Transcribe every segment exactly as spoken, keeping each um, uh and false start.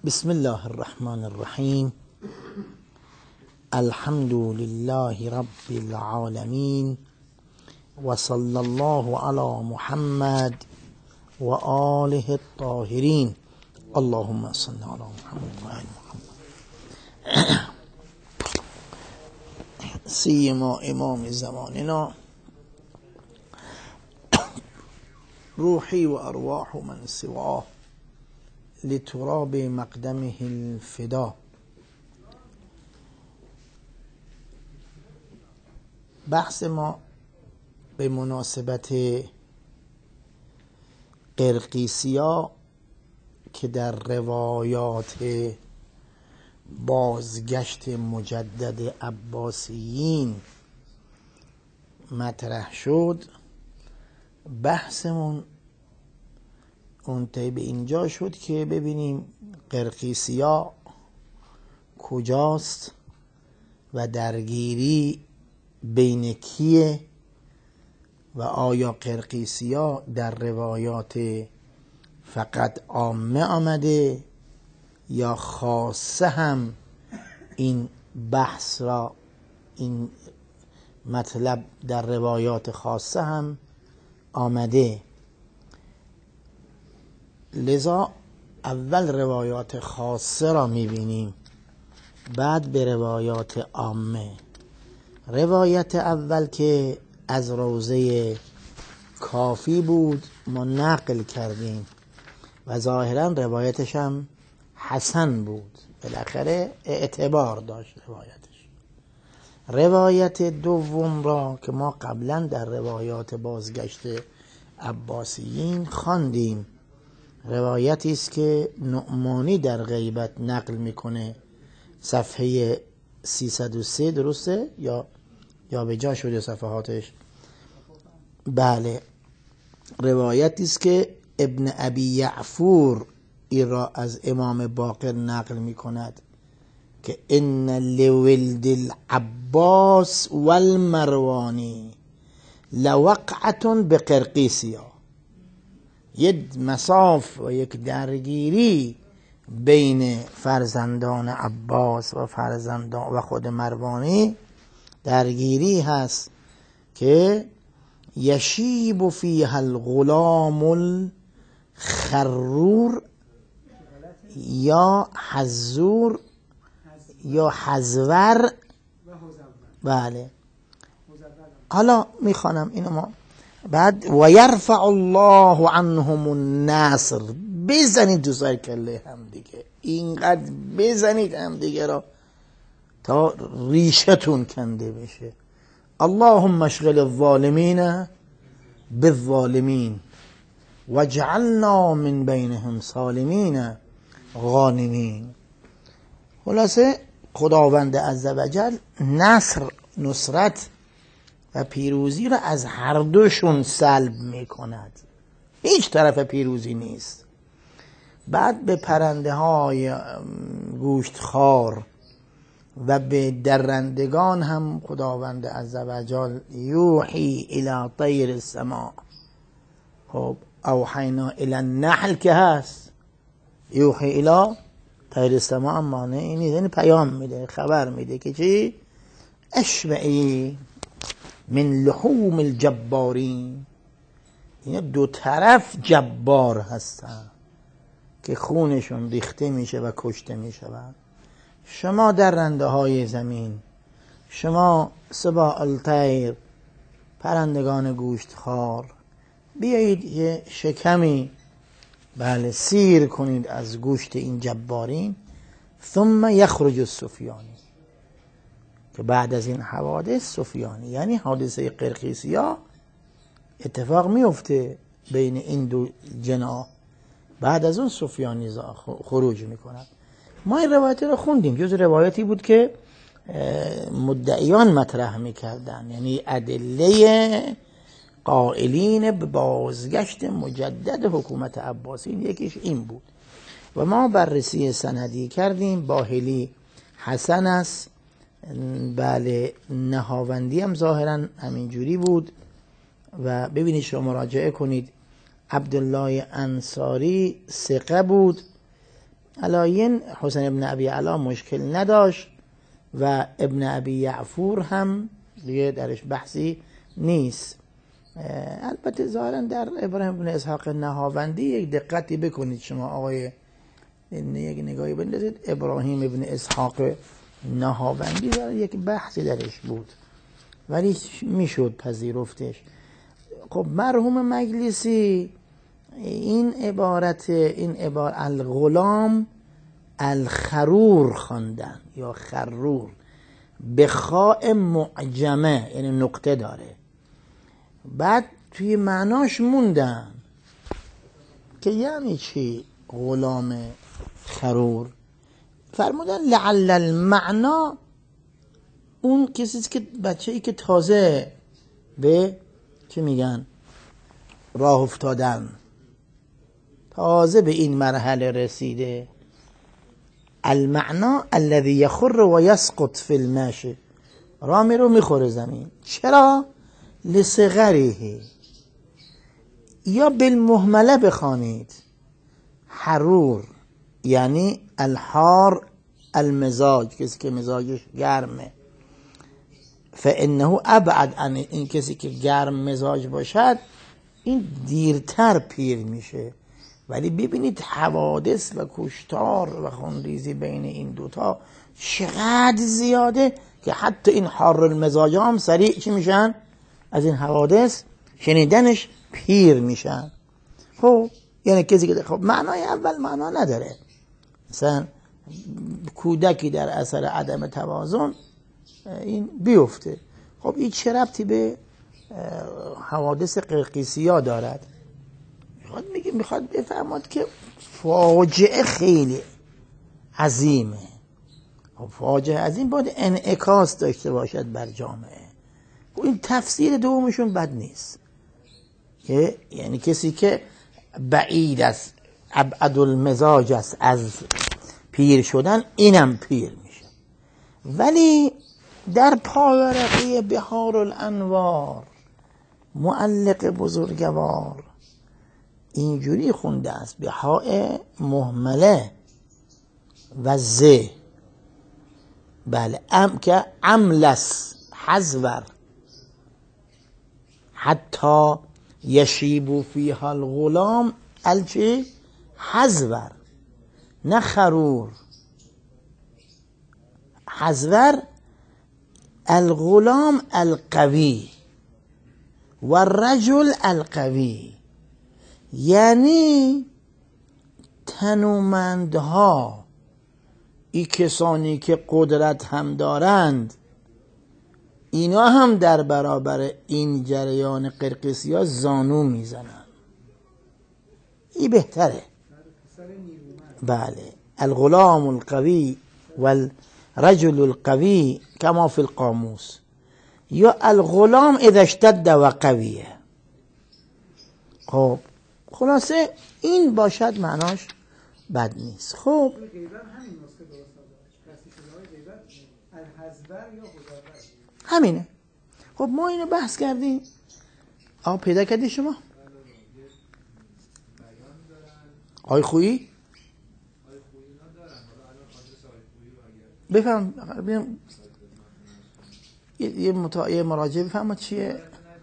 بسم الله الرحمن الرحیم. الحمد لله رب العالمین و صلی الله علی محمد و آله الطاهرین. اللهم صل علی محمد و آل محمد. سیما امام زماننا روحی و ارواح من سواه لتراب مقدمه الفدا. بحث ما به مناسبت قرقیسیا که در روایات بازگشت مجدد عباسیین مطرح شد، بحثمون اونطی به اینجا شد که ببینیم قرقیسیا کجاست و درگیری بین کیه و آیا قرقیسیا در روایات فقط عامه آمده یا خاصه هم این بحث را، این مطلب در روایات خاصه هم آمده. لذا اول روایات خاصه را میبینیم، بعد به روایات عامه. روایت اول که از روضه کافی بود ما نقل کردیم و ظاهرا روایتش هم حسن بود، بالاخره اعتبار داشت روایتش. روایت دوم را که ما قبلا در روایات بازگشت عباسیین خواندیم، روایتی است که نعمانی در غیبت نقل میکنه، صفحه سیصد و سه، درسته؟ یا یا به جا شده صفحاتش؟ بله، روایتی است که ابن ابی یعفور این را از امام باقر نقل میکند که ان لولد العباس والمروانی لوقعة بقرقیسیا. یک مساف و یک درگیری بین فرزندان عباس و فرزندان و خود مروانی درگیری هست که یشیب فیها الغلام الخرور یا حزور یا حزور. بله، حالا میخوانم اینو ما بعد. و یرفع الله عنهم النصر. بزنید دو سر کله هم دیگه، اینقدر بزنید هم دیگه را تا ریشتون کنده بشه. اللهم اشغل الظالمین بالظالمین واجعلنا من بینهم سالمین غانمین. خلاصه خداوند عزوجل نصر، نصرت و پیروزی را از هر دوشون سلب می کند، هیچ طرف پیروزی نیست. بعد به پرنده های گوشت خار و به درندگان هم خداوند عزوجل یوحی الی طیر السماء. خب اوحینا الی النحل که هست، یوحی الی طیر السماء هم معنی اینی، یعنی پیام میده، خبر میده که چی؟ اشبعی من لحوم الجبارین. اینا دو طرف جبار هستن که خونشون ریخته میشه و کشته میشوند. شما درنده های زمین، شما سباع الطیر، پرندگان گوشت خار، بیایید یه شکمی بله سیر کنید از گوشت این جبارین. ثم یخرج السفیانی، که بعد از این حوادث سفیانی یعنی حادثه قرقیسیا اتفاق میفته بین این دو جناح، بعد از اون سفیانی خروج میکنند. ما این روایت رو خوندیم، جز روایتی بود که مدعیان مطرح میکردن، یعنی ادله قائلین به بازگشت مجدد حکومت عباسیین یکیش این بود و ما بررسی سندی کردیم. باهلی حسن است، بله، نهاوندی هم ظاهرا همینجوری بود و ببینید شما مراجعه کنید. عبدالله انصاری ثقه بود، علاین حسین ابن ابی علا مشکل نداشت و ابن ابی یعفور هم دیگه درش بحثی نیست. البته ظاهرا در ابراهیم بن اسحاق نهاوندی یک دقتی بکنید شما آقای یک نگاهی بندازید. ابراهیم ابن اسحاق نهاوندی داره یک بحثی درش بود ولی میشد پذیرفتش. خب مرحوم مجلسی این عبارت این عبارت الغلام الخرور خواندن یا خرور به خاء معجمه، یعنی نقطه داره، بعد توی معناش موندن که یعنی چی غلام خرور. فرمودن لعل المعنا اون کسی که بچه‌ای که تازه به چی میگن راه افتادن، تازه به این مرحله رسیده. المعنا الذي يخر ويسقط في الماشي، راه میره میخوره زمین. چرا؟ لصغره. یا بالمهمله بخوانید حرور یعنی الحار المزاج، کسی که مزاجش گرمه. فانه ابعد عن این کسی که گرم مزاج باشد این دیرتر پیر میشه. ولی ببینید حوادث و کشتار و خونریزی بین این دوتا چقدر زیاده که حتی این حار المزاج هم سریع چی میشن؟ از این حوادث شنیدنش پیر میشن. خب یعنی کسی که خب معنای اول معنا نداره، مثلا کودکی در اثر عدم توازن این بیفته. خب این چه ربطی به حوادث قرقیسیا دارد؟ میخواد میگه میخواد بفهمد که فاجعه خیلی عظیمه. خب فاجعه عظیم باید انعکاس داشته باشد بر جامعه. خب این تفسیر دومشون بد نیست که یعنی کسی که بعید است، ابعد المزاج است از پیر شدن، اینم پیر میشه. ولی در پاورقی بحار الانوار معلق بزرگوار اینجوری خونده است به حاء مهمله و ز، بله، ام که عملس حذور حتی یشیب فیها الغلام الچه حذور، نه خرور. حذور الغلام القوی و الرجل القوی، یعنی تنومندها، ای کسانی که قدرت هم دارند، اینا هم در برابر این جریان قرقیسیا زانو میزنن. این بهتره. بله، الغلام القوی والرجل القوی کما فی القاموس، یا الغلام اذا اشتد و قویه. خب خلاصه این باشد معناش بد نیست. خب همینه. خب ما اینو بحث کردیم. آقا پیدا کردی شما؟ آی خویی؟ بفهم ببینم یه متا... یه مراجعه بفهمم چیه.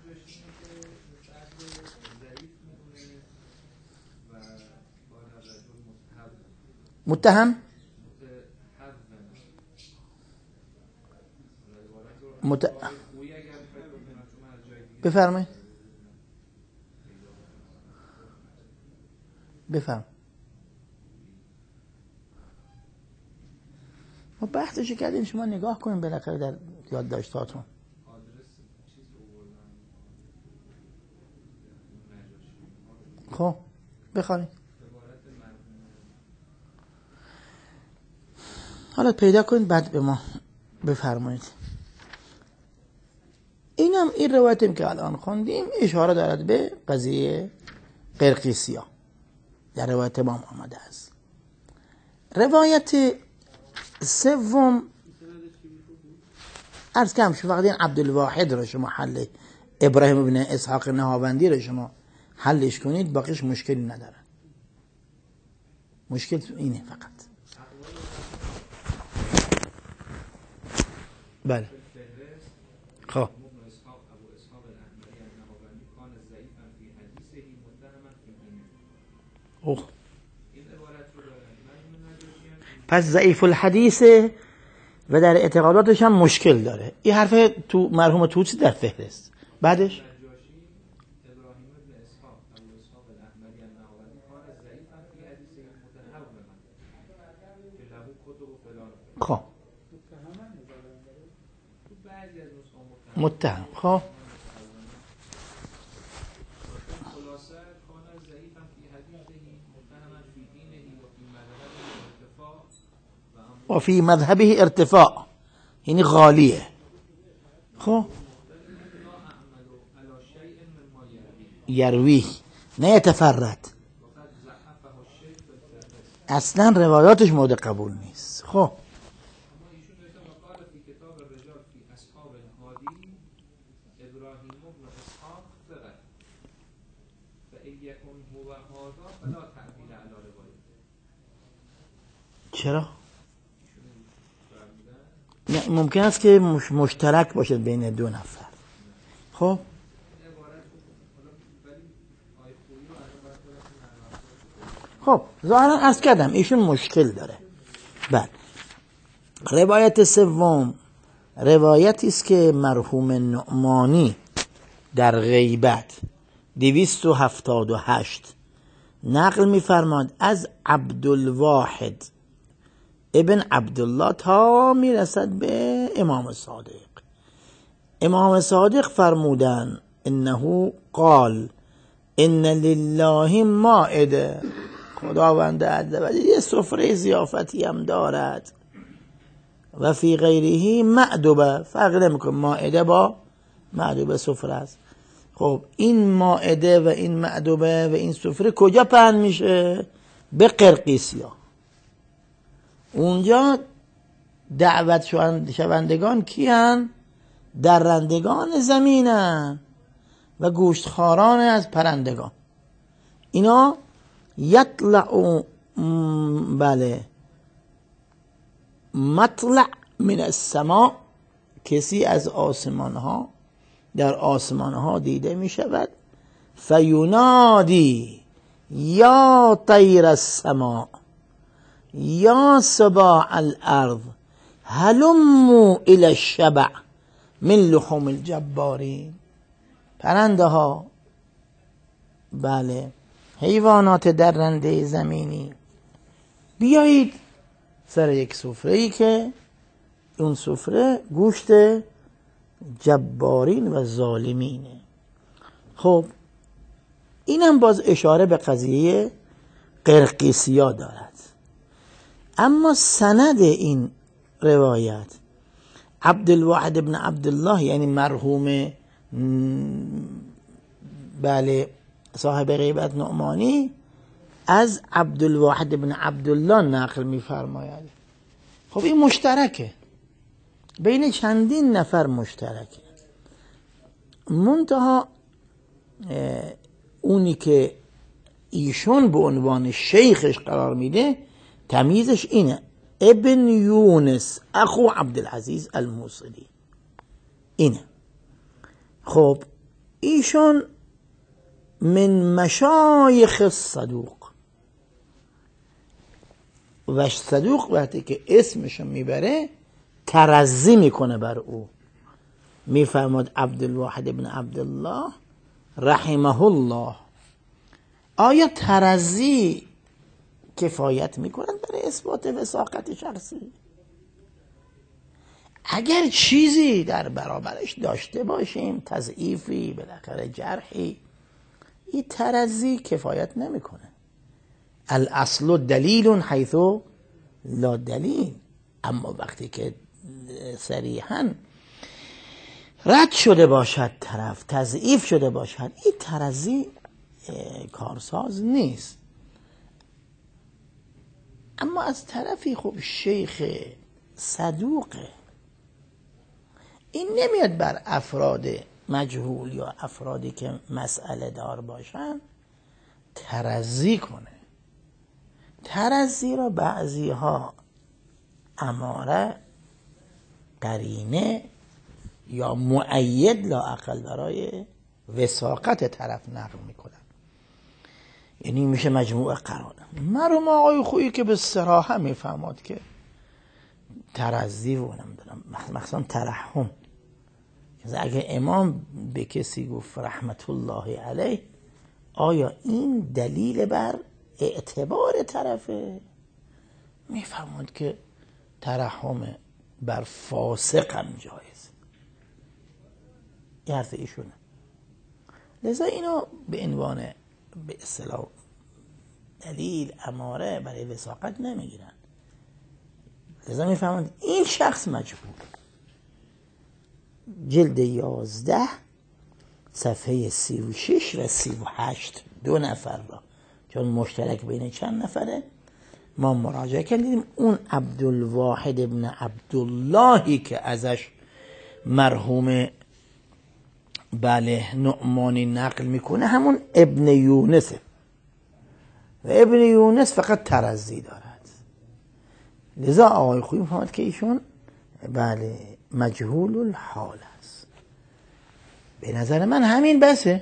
متهم مت... بفرمایید بفهم. ما بحثش کردیم، شما نگاه کنیم بالاخره در یادداشتاتون. خب بخوانید. حالا پیدا کنید بعد به ما بفرمایید. اینم این روایتیم که الان خوندیم اشاره دارد به قضیه قرقیسیا، در روایت امام آمده است. روایت سوم عرض کردم شما فقط این عبدالواحد رو شما حل ابراهیم ابن اسحاق نهاوندی رو شما حلش کنید، باقیش مشکلی نداره. مشکل اینه فقط. بله خب اوه. پس ضعیف الحدیث و در اعتقاداتش هم مشکل داره. این حرف تو مرحوم توسی در فهرست. بعدش خب متهم خب و فی مذهبه ارتفاع یعنی غالیه. خب یروی نه یتفرد، اصلا روایاتش مورد قبول نیست. خب چرا؟ نه ممکن است که مش مشترک باشه بین دو نفر. خب خب ظاهرا عرض کردم ایشون مشکل داره. بعد روایت سوم روایتی است که مرحوم نعمانی در غیبت دویست و هفتاد و هشت نقل می‌فرماد از عبدالواحد ابن عبدالله تا میرسد به امام صادق. امام صادق فرمودن انه قال ان لله مائده، خداوند عزوجل یه سفره ضیافتی هم دارد، و فی غیره مأدبه، فرق نمیکنه مائده با مأدبه سفره است. خب این مائده و این مأدبه و این سفره کجا پهن میشه؟ به قرقیسیا. اونجا دعوت شوندگان کیان؟ درندگان زمینن و گوشتخواران از پرندگان. اینا یطلع بله مطلع من السماء، کسی از آسمان ها در آسمان ها دیده می شود. فینادی یا طیر السماء یا سباع الارض هلموا الى الشبع من لحوم الجبارین. پرنده ها، بله حیوانات درنده زمینی، بیایید سر یک سفره‌ای که اون سفره گوشت جبارین و ظالمینه. خب اینم باز اشاره به قضیه قرقیسیا دارد. اما سند این روایت عبدالواحد ابن عبدالله یعنی مرحوم بله صاحب غیبت نعمانی از عبدالواحد ابن عبدالله نقل می‌فرماید. خب این مشترکه، بین چندین نفر مشترکه. منتها اونی که ایشون به عنوان شیخش قرار میده تمیزش اینه، ابن یونس اخو عبدالعزیز الموصلی اینه. خب ایشون من مشایخ الصدوق، و صدوق وقتی که اسمشو میبره ترضی میکنه بر او. میفرماد عبدالواحد ابن عبدالله رحمه الله. آیا ترضی کفایت میکنند برای اثبات وثاقت شخصی؟ اگر چیزی در برابرش داشته باشیم، تضعیفی، بالاخره جرحی، این ترضی کفایت نمیکنه. الاصل دلیل حیث لا دلیل. اما وقتی که صریحاً رد شده باشد، طرف تضعیف شده باشد، این ترضی کارساز نیست. اما از طرفی خب شیخ صدوقه، این نمیاد بر افراد مجهول یا افرادی که مسئله دار باشن ترضی کنه. ترضی را بعضی ها اماره قرینه یا مؤید لااقل برای وثاقت طرف نقل میکنن، یعنی میشه مجموعه قرار. مرحوم آقای خویی که به صراحه میفهمد که ترضی و نمیدونم مخصوصا ترحم، اگه امام به کسی گفت رحمت الله علیه، آیا این دلیل بر اعتبار طرفه؟ میفهمد که ترحم بر فاسق هم جایز، این حرف ایشونه. لذا اینو به عنوان به اصطلاح دلیل اماره برای وثاقت نمیگیرن. لذا میفهمند این شخص مجهول. جلد یازده صفحه سی و شش و سی و هشت دو نفر را، چون مشترک بین چند نفره، ما مراجعه کردیم. اون عبدالواحد ابن عبداللهی که ازش مرحوم بله نعمانی نقل میکنه همون ابن یونسه و ابن یونس فقط ترضی دارد. لذا آقای خویی فهمد که ایشون بله مجهول الحال است. به نظر من همین بسه،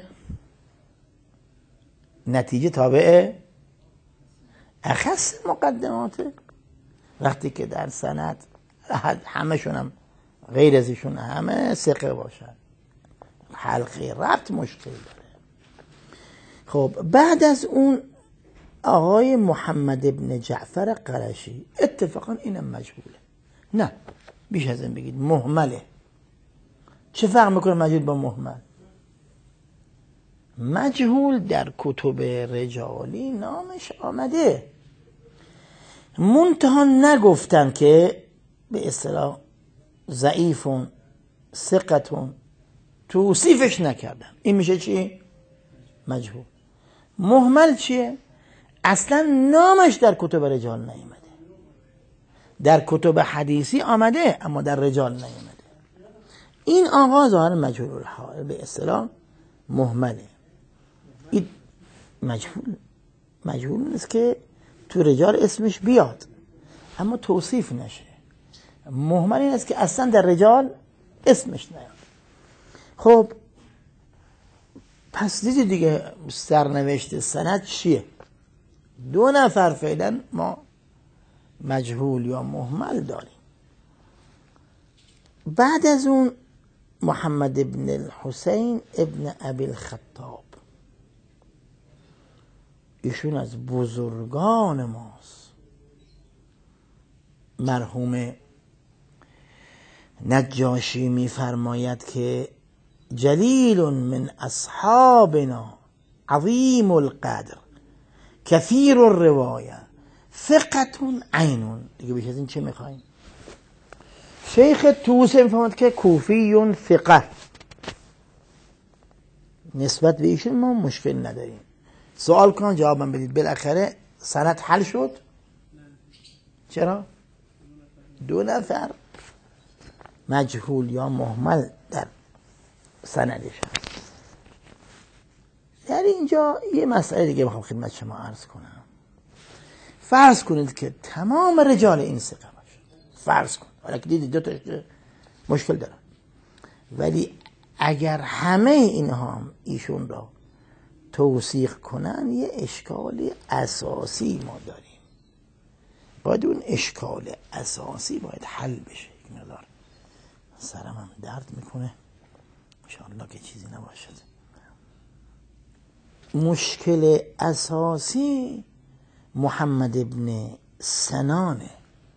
نتیجه تابع اخص مقدماته. وقتی که در سند همشون هم غیر از ایشون همه ثقه باشن، حلقه ربط مشکل داره. خب بعد از اون آقای محمد ابن جعفر قرشی، اتفاقا اینم مجهوله، نه بیش از این بگید مهمله. چه فرق میکنه مجهول با مهمل؟ مجهول در کتب رجالی نامش آمده، منتها نگفتن که به اصطلاح ضعیفون ثقتون، توصیفش نکردن. این میشه چی؟ مجهول. مهمل چیه؟ اصلا نامش در کتب رجال نیامده، در کتب حدیثی آمده اما در رجال نیامده. این آقا ظاهر مجهول الحال به اصطلاح مهمله. این مجهول مجهول نیست که تو رجال اسمش بیاد اما توصیف نشه. مهمل این است که اصلا در رجال اسمش نیاد. خب پس دیدی دیگه سرنوشت سند چیه؟ دو نفر فعلا ما مجهول یا مهمل داریم. بعد از اون محمد ابن الحسین ابن ابی الخطاب، ایشون از بزرگان ماست. مرحوم نجاشی میفرماید که جلیل من اصحابنا عظیم القدر کثیر الروایه ثقة عین. دیگه بیش از این چه میخوایم؟ شیخ توسی میفهمد که کوفی ثقه، نسبت به ایشون ما مشکل نداریم. سوال کن جوابم بدید. بالاخره سند حل شد. چرا؟ دو نفر مجهول یا مهمل در سندش هست. در اینجا یه مسئله دیگه میخوام خدمت شما عرض کنم. فرض کنید که تمام رجال این ثقه باشه، فرض کن، ولی که دیدید دو تا مشکل دارن، ولی اگر همه اینها هم ایشون را توثیق کنن یه اشکال اساسی ما داریم. باید اون اشکال اساسی باید حل بشه. یک مقدار سرم هم درد میکنه، انشاءالله که چیزی نباشد. مشکل اساسی محمد ابن سنانه،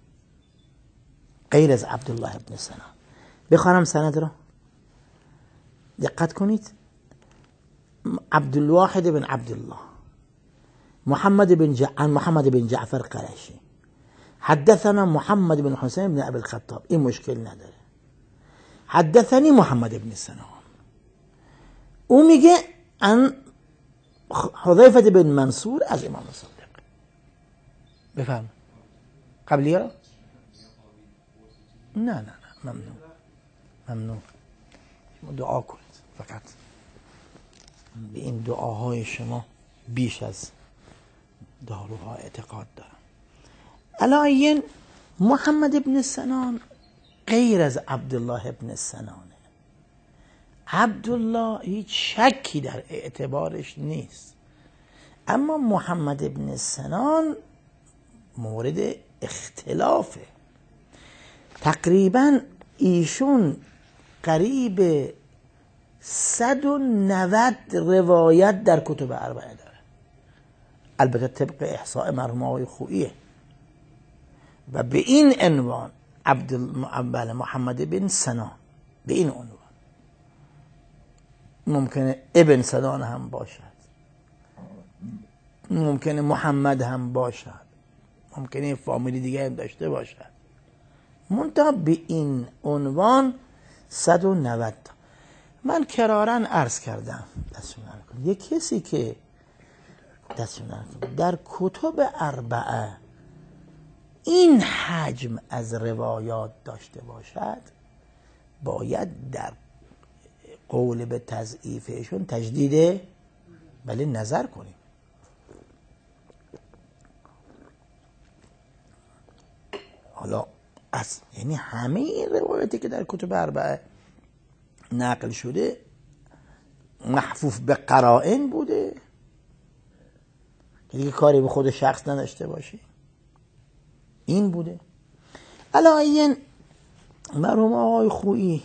غیر از عبدالله ابن سنان. بخوانم سند را دقت کنید. عبدالواحد بن عبدالله محمد بن ج... عن محمد بن جعفر قرشی حدثنا محمد بن حسین بن ابی الخطاب. این مشکل نداره. حدثنی محمد بن سنان. او میگه عن حذیفه بن منصور از امام صادق. بفهم قبلی را؟ نه نه نه ممنون ممنون. شما دعا کنید فقط. به این دعاهای شما بیش از داروها اعتقاد دارم. علایین محمد ابن سنان غیر از عبدالله ابن سنانه. عبدالله هیچ شکی در اعتبارش نیست، اما محمد ابن سنان مورد اختلافه. تقریبا ایشون قریب صد و نود روایت در کتب اربعه داره، البته طبق احصاء مرحوم آقای خوئیه، و به این عنوان عبد محمد بن سنان، به این عنوان. ممکنه ابن سنان هم باشد، ممکنه محمد هم باشد، ممکنه فامیلی دیگه هم داشته باشد، منتها به این عنوان صد و نود تا. من کرارن عرض کردم دستون نکنم، یک کسی که دستون نکنم در کتب اربعه این حجم از روایات داشته باشد، باید در قول به تضعیفشون تجدید بله نظر کنیم. حالا از یعنی همه این روایاتی که در کتب اربعه نقل شده محفوف به قرائن بوده که دیگه کاری به خود شخص نداشته باشه، این بوده. علاوه مرحوم آقای خویی،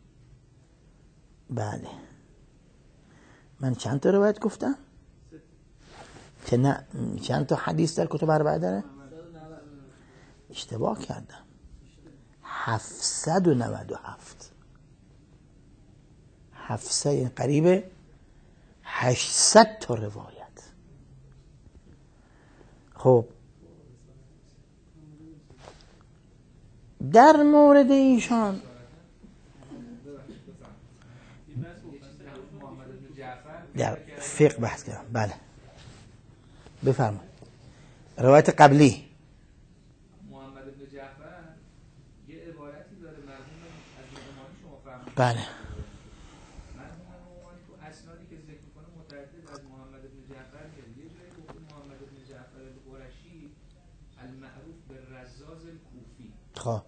بله من چند تا روایت گفتم؟ که نه چند تا حدیث در کتب اربعه داره؟ اشتباه کردم، هفتصد و نود و هفت. هفتصد قریب هشتصد تا روایت. خب در مورد ایشان در فقه بحث کردم. بله بفرمایید. روایت قبلی محمد بن جعفر یه عبارتی داره مرحوم از امامی شما فهمید. بله مرحوم امامی تو اسنادی که ذکر میکنه متعدد از محمد بن جعفر میاد. یه جایی گفته محمد بن جعفر القرشی المعروف بالرزاز الکوفی. خب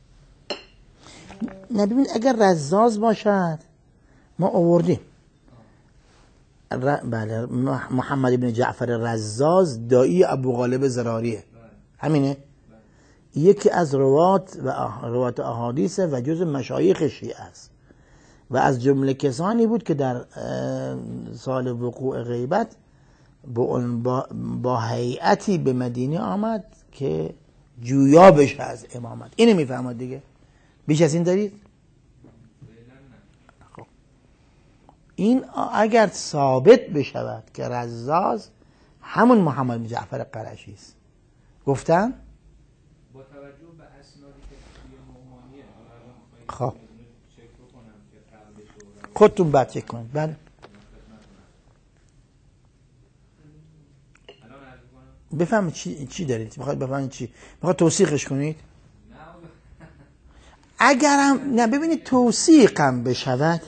نه ببین اگر رزاز باشد ما آوردیم. ر... بله محمد بن جعفر رزاز دایی ابو غالب زراریه، همینه. یکی از روات و روات احادیث و جز مشایخ شیعه است و از جمله کسانی بود که در سال وقوع غیبت با, با هیئتی به مدینه آمد که جویا بشه از امامت. اینو میفهمد دیگه، بیش از این دارید؟ این اگر ثابت بشود که رزاز همون محمد بن جعفر قرشی است، گفتم با توجه به اسنادی که توی نعمانیه خب چک بکنم که قبلش رو خودتون بعد چک کنید. بله الان عرض کنم بفهمید چی چی دارید، میخواید بفهمید چی، میخواید توثیقش کنید؟ نه اگرم نه ببینید توثیقم بشود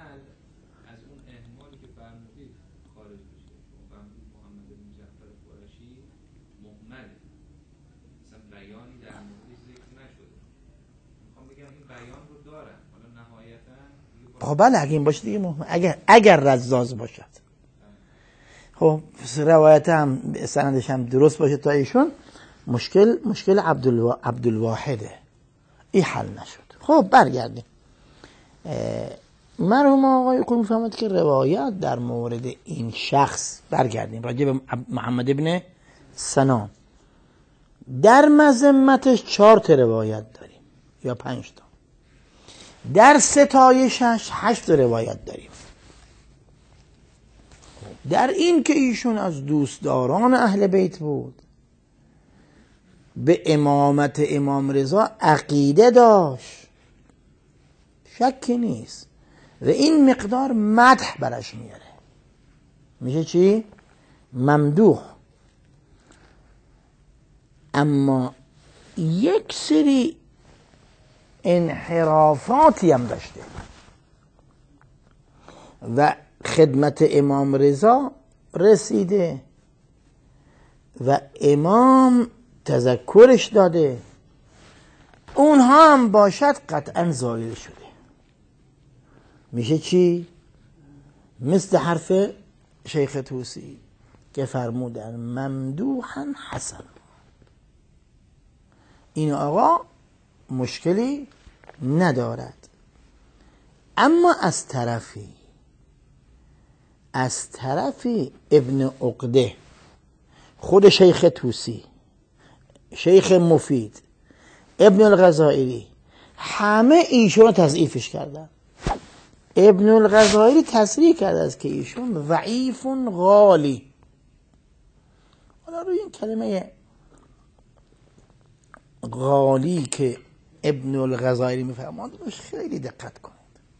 خب بله اگه این باشه دیگه مهم. اگر اگر رزاز باشد، خب روایت هم سندش هم درست باشه تا ایشون، مشکل مشکل عبدالوا... عبدالواحده، این حل نشد. خب برگردیم. مرحوم آقای خویی میفهمد که روایت در مورد این شخص، برگردیم راجع به محمد ابن سنان، در مذمتش چهار تا روایت داریم یا پنج تا، در ستایشش هشت روایت داریم. در این که ایشون از دوستداران اهل بیت بود، به امامت امام رضا عقیده داشت، شکی نیست، و این مقدار مدح برش میاره، میشه چی؟ ممدوح. اما یک سری انحرافاتی هم داشته و خدمت امام رضا رسیده و امام تذکرش داده. اونها هم باشد قطعا زایل شده. میشه چی؟ مثل حرف شیخ طوسی که فرمودن ممدوحا حسن، این آقا مشکلی ندارد. اما از طرفی از طرفی ابن عقده، خود شیخ طوسی، شیخ مفید، ابن الغزائری، همه ایشون رو تضعیفش کردن. ابن الغزائری تصریح کرده است که ایشون ضعیف غالی. حالا روی این کلمه غالی که ابن الغزائری میفرماند روش خیلی دقت کنید.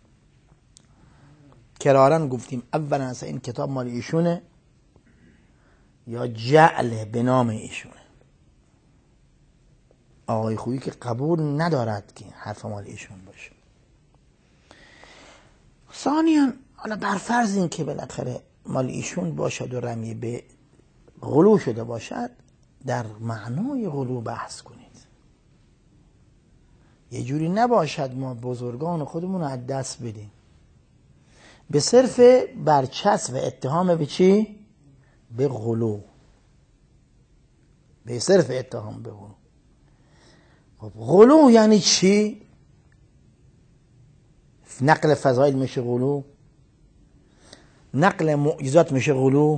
کرارن گفتیم اولا اصلا این کتاب مال ایشونه یا جعل به نام ایشونه. آقای خویی که قبول ندارد که حرف مال ایشون باشه. ثانیاً حالا بر فرض این که بالاخره مال ایشون باشد و رمی به غلو شده باشد، در معنای غلو بحث کنید. یه جوری نباشد ما بزرگان خودمون رو از دست بدیم به صرف برچسب و اتهام به چی؟ به غلو. به صرف اتهام به غلو. خب غلو یعنی چی؟ نقل فضائل میشه غلو، نقل معجزات میشه غلو،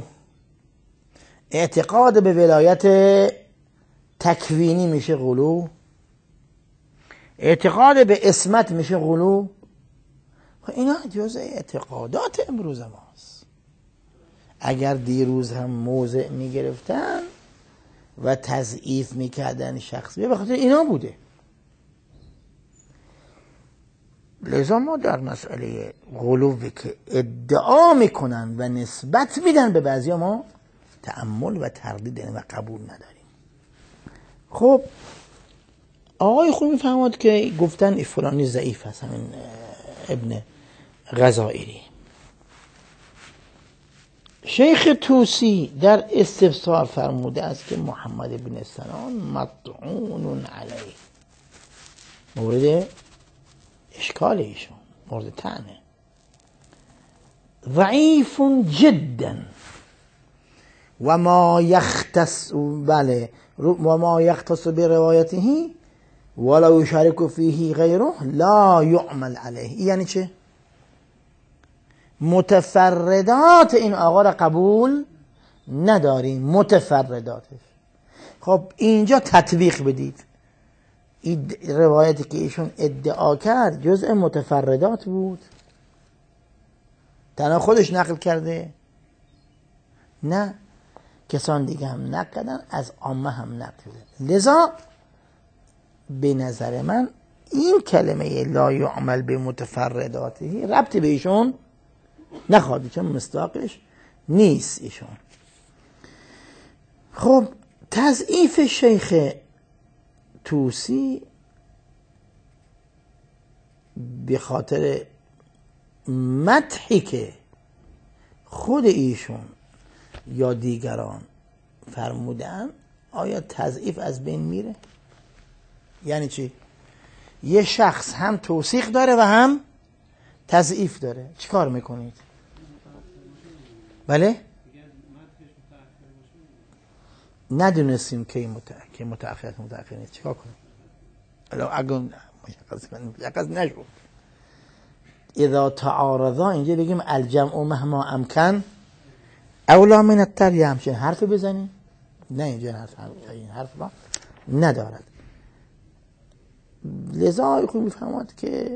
اعتقاد به ولایت تکوینی میشه غلو، اعتقاد به اسمت میشه غلو. اینا جزء اعتقادات امروز ماست. اگر دیروز هم موضع میگرفتن و تضعیف میکردن شخصی به خاطر اینا بوده. لذا ما در مسئله غلوی که ادعا میکنن و نسبت میدن به بعضی ما تأمل و تردید و قبول نداریم. خب آقای خوب میفهمد که گفتن فلانی ضعیف هست، همین ابن غزائری. شیخ طوسی در استفسار فرموده است که محمد بن سنان مطعون علیه، مورد اشکال ایشون، مورد طعنه، ضعیف جدا و ما یختص بله و ما یختص بروایته ولا یشارک فیه غیره لا یعمل علیه. یعنی چه؟ متفردات این آقا را قبول نداریم، متفرداتش. خب اینجا تطبیق بدید. این روایتی که ایشون ادعا کرد جزء متفردات بود؟ تنها خودش نقل کرده؟ نه، کسان دیگه هم نقل کردن، از عامه هم نقل کرده. لذا به نظر من این کلمه لا یعمل به متفرداته ربطی به ایشون نخواهد، چون مصداقش نیست ایشون. خب تضعیف شیخ طوسی به خاطر مدحی که خود ایشون یا دیگران فرمودن، آیا تضعیف از بین میره؟ یعنی چی؟ یه شخص هم توثیق داره و هم تضعیف داره، چی کار میکنید؟ بله؟ ندونستیم که که متأخرت متأخر نیست، چیکار کنیم؟ الان اگه مشخص نشد اذا تعارضا اینجا بگیم الجمع مهما امکن اولا من التر، یه همچین حرف بزنیم؟ نه، اینجا این حرف این حرف با ندارد. لذا خوب میفهمد که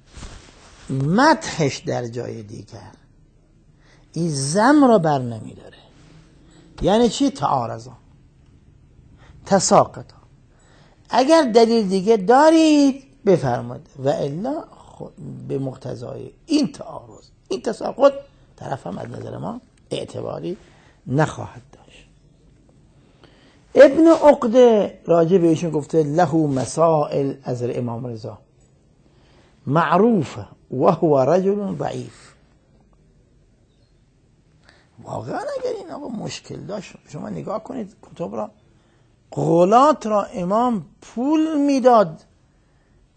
مدحش در جای دیگر این زم را بر نمی داره. یعنی چی؟ تعارضا، تساقطا. اگر دلیل دیگه دارید بفرمایید و الا به مقتضای این تعارض، این تساقط، طرف هم از نظر ما اعتباری نخواهد داشت. ابن عقده راجع به ایشون گفته له مسائل از امام رضا معروفه و هو رجل ضعیف. واقعا اگر این آقا مشکل داشت، شما نگاه کنید کتب را، قولات را امام پول میداد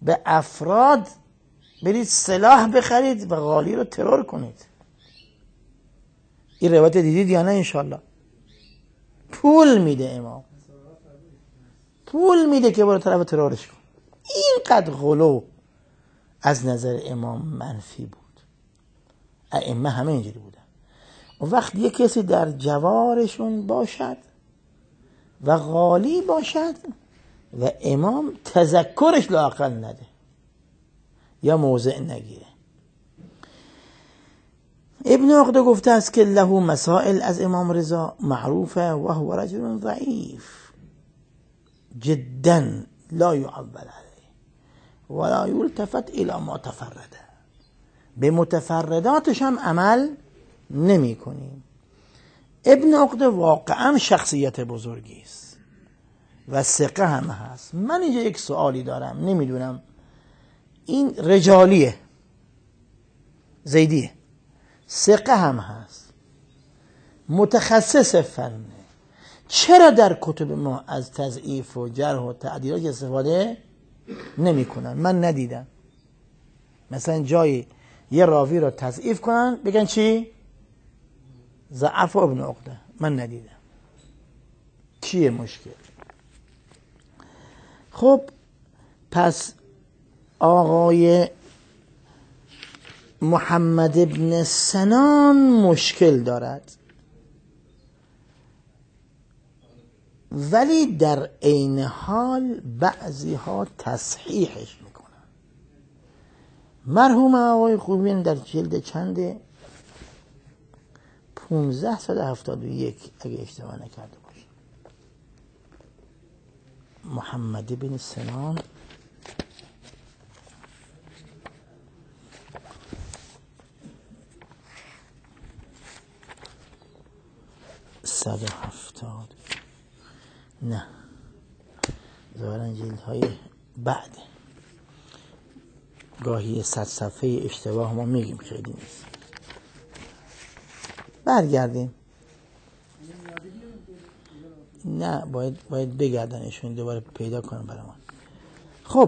به افراد برید سلاح بخرید و قالی رو ترور کنید. این روایت دیدید یا نه؟ انشالله. پول میده امام، پول میده که برو طرف ترورش کن. اینقدر غلو از نظر امام منفی بود. ائمه همه اینجوری بودن. و وقتی یک کسی در جوارشون باشد و غالی باشد و امام تذکرش لااقل نده یا موضع نگیره. ابن عقده گفته است که له مسائل از امام رضا معروفه و هو رجل ضعیف جدا لا يعول عليه ولا يلتفت الى ما تفرده. به متفرداتش هم عمل نمی کنیم. ابن عقده واقعا شخصیت بزرگی است و ثقه هم هست. من اینجا یک سوالی دارم، نمیدونم، این رجالیه، زیدیه، ثقه هم هست، متخصص فنه، چرا در کتب ما از تضعیف و جرح و تعدیلات استفاده نمی کنن؟ من ندیدم مثلا جایی یه راوی رو تضعیف کنن بگن چی؟ ضعف ابن عقده. من ندیدم. چیه مشکل؟ خب پس آقای محمد ابن سنان مشکل دارد، ولی در عین حال بعضی ها تصحیحش میکنن. مرحوم آقای خوبین در جلد چنده پونزده صد هفتاد و یک اگه اشتباه نکرده باشه، محمد بن سنان صد و هفتاد، نه ظاهرا جلد های بعد، گاهی صد صفحه اشتباه ما میگیم، خیلی نیست. برگردیم. نه باید باید بگردنشون دوباره پیدا کنم برای ما. خب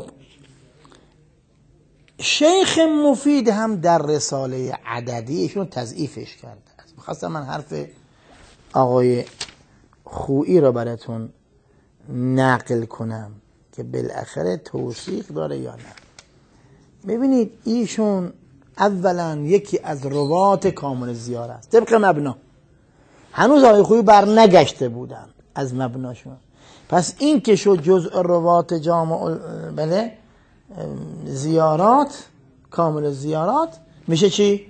شیخ مفید هم در رساله عددیشون تضعیفش کرده است. می‌خواستم من حرف آقای خویی را براتون نقل کنم که بالاخره توثیق داره یا نه. ببینید ایشون اولا یکی از روات کامل زیاره است طبق مبنا. هنوز آقای خویی بر نگشته بودن از مبناشون، پس این که شد جزء روات جامع بله زیارات کامل زیارات میشه چی؟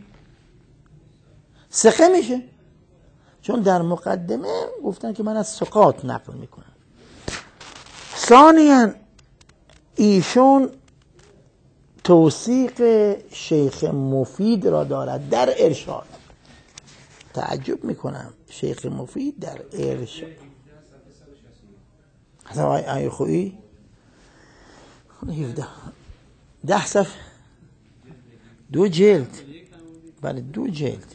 ثقه میشه، چون در مقدمه گفتن که من از ثقات نقل میکنم. ثانیاً ایشون توثیق شیخ مفید را دارد در ارشاد. تعجب میکنم شیخ مفید در ارشاد حسن آیه خویی هفده ده صفحه دو جلد، بله دو جلد.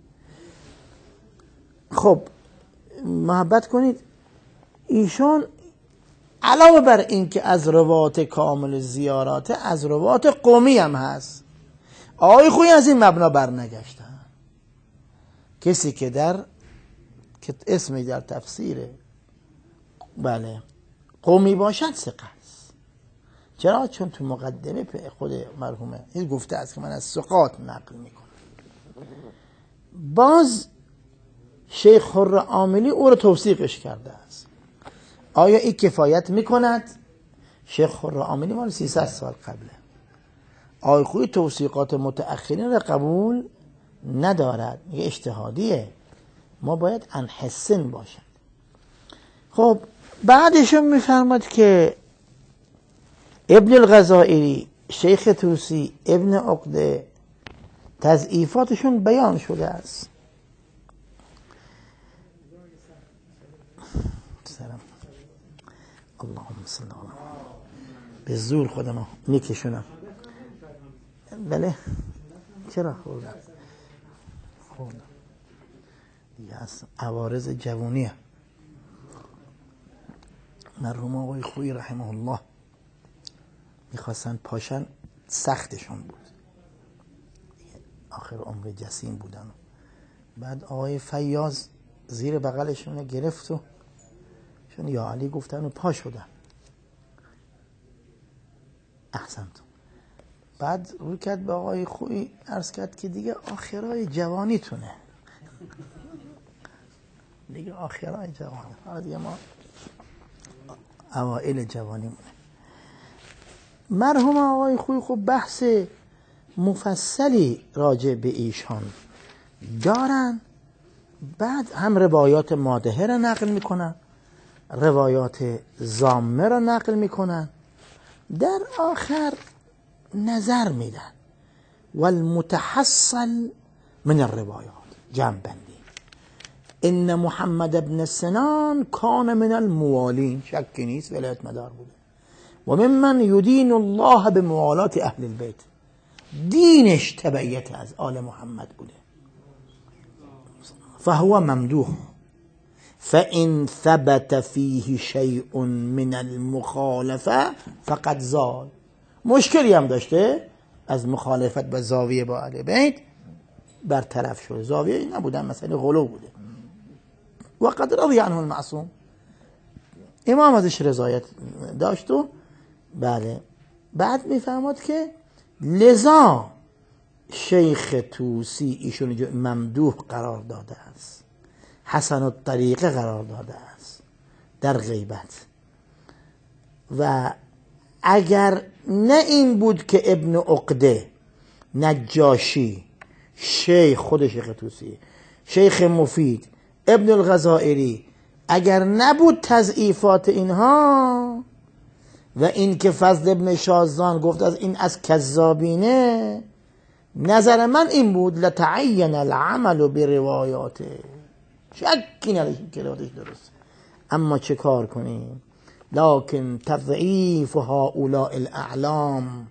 خب محبت کنید، ایشون علاوه بر این که از روات کامل زیارات از روات قومی هم هست. آقای خویی از این مبنا بر نگشتن. کسی که در که اسمی در تفسیر بله قومی باشد ثقه است. چرا؟ چون تو مقدمه خود مرحومه این گفته است که من از ثقات نقل میکنم. باز شیخ حر عاملی او رو توثیقش کرده است. آیا این کفایت میکند؟ شیخ حر عاملی مال سیصد سال قبله. آقای خویی توثیقات متأخرین را قبول ندارد، میگه اجتهادیه، ما باید انحسن باشد. خب بعدشون میفرماد که ابن الغزائری، شیخ طوسی، ابن عقده تضعیفاتشون بیان شده است. سلام اللهم صل علی به زور خودم نیکشونم. بله چرا خوردم خوردم دیگه از عوارض جوونیه. مرحوم آقای خویی رحمه الله میخواستن پاشن، سختشون بود، آخر عمر جسیم بودن. بعد آقای فیاض زیر بغلشون گرفت و چون یا علی گفتن و پا شدن. احسنتون. بعد رو کرد به آقای خویی عرض کرد که دیگه آخرای جوانیتونه، دیگه آخرای جوانی، حالا دیگه ما اوائل جوانیمونه. مرحوم آقای خویی خب بحث مفصلی راجع به ایشان دارن. بعد هم روایات مادحه را نقل میکنن، روایات زامه را نقل میکنن، در آخر نظر میدن والمتحصل من الروایات، جمع بندی. ان محمد ابن سنان کان من الموالین، شکی نیست ولایت مدار بوده، و ممن یدین الله به موالات اهل البیت، دینش تبعیت از آل محمد بوده. فهو ممدوح فإن ثبت فيه شيء من المخالفه فقد زال. مشکلی هم داشته از مخالفت با زاویه با اهل بیت، برطرف شده. زاویه نبودن، مثلا غلو بوده. و قد رضی عنه المعصوم، امام ازش رضایت داشت. و بله بعد میفهمد که لذا شیخ توسی ایشون ممدوح قرار داده است، حسن الطریقه قرار داده است در غیبت. و اگر نه این بود که ابن عقده، نجاشی، شیخ خود شیخ توسی، شیخ مفید، ابن الغزائری، اگر نبود تضعیفات اینها و این که فضل ابن شازان گفت از این از کذابینه، نظر من این بود لتعین العمل بروایاته، شکی نداشتیم که روایتش درست. اما چه کار کنیم؟ لكن تضعیف هؤلاء الاعلام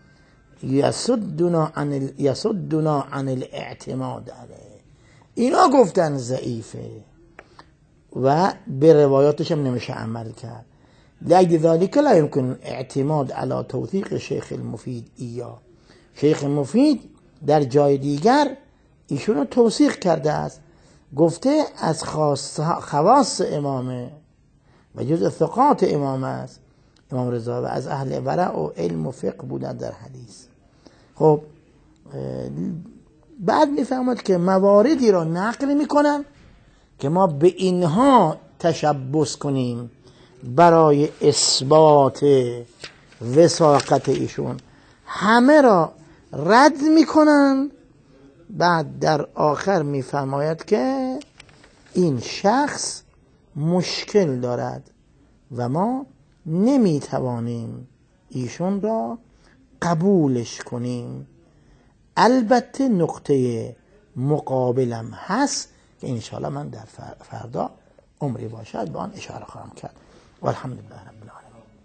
یصدنا عن ال... یصدنا عن الاعتماد علیه. اینا گفتن ضعیفه و به روایاتش هم نمیشه عمل کرد. لأجل ذلك لا يمكن اعتماد على توثیق شیخ المفید ایا. شیخ مفید در جای دیگر ایشون رو توثیق کرده است، گفته از خواص امامه و جز ثقات امام است امام رضا و از اهل ورع و علم و فقه بودن در حدیث. خب بعد میفهمد که مواردی را نقل میکنن که ما به اینها تشبث کنیم برای اثبات وثاقت ایشون، همه را رد میکنن. بعد در آخر میفرماید که این شخص مشکل دارد و ما نمیتوانیم ایشون را قبولش کنیم. البته نقطه مقابلم هست که انشاءالله من در فردا عمری باشد به آن اشاره خواهم کرد. والحمدلله رب العالمین.